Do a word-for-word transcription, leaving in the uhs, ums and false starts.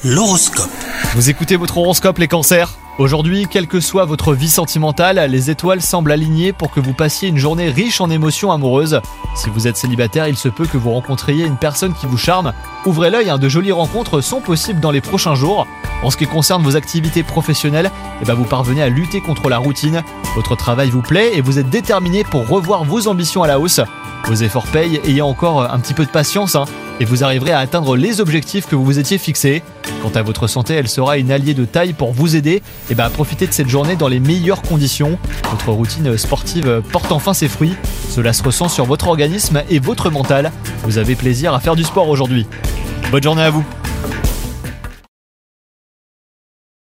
L'horoscope. Vous écoutez votre horoscope les cancers. Aujourd'hui, quelle que soit votre vie sentimentale, les étoiles semblent alignées pour que vous passiez une journée riche en émotions amoureuses. Si vous êtes célibataire, il se peut que vous rencontriez une personne qui vous charme. Ouvrez l'œil, hein, de jolies rencontres sont possibles dans les prochains jours. En ce qui concerne vos activités professionnelles, eh ben vous parvenez à lutter contre la routine. Votre travail vous plaît et vous êtes déterminé pour revoir vos ambitions à la hausse. Vos efforts payent, ayez encore un petit peu de patience hein, et vous arriverez à atteindre les objectifs que vous vous étiez fixés. Quant à votre santé, elle sera une alliée de taille pour vous aider et ben, à profiter de cette journée dans les meilleures conditions. Votre routine sportive porte enfin ses fruits. Cela se ressent sur votre organisme et votre mental. Vous avez plaisir à faire du sport aujourd'hui. Bonne journée à vous.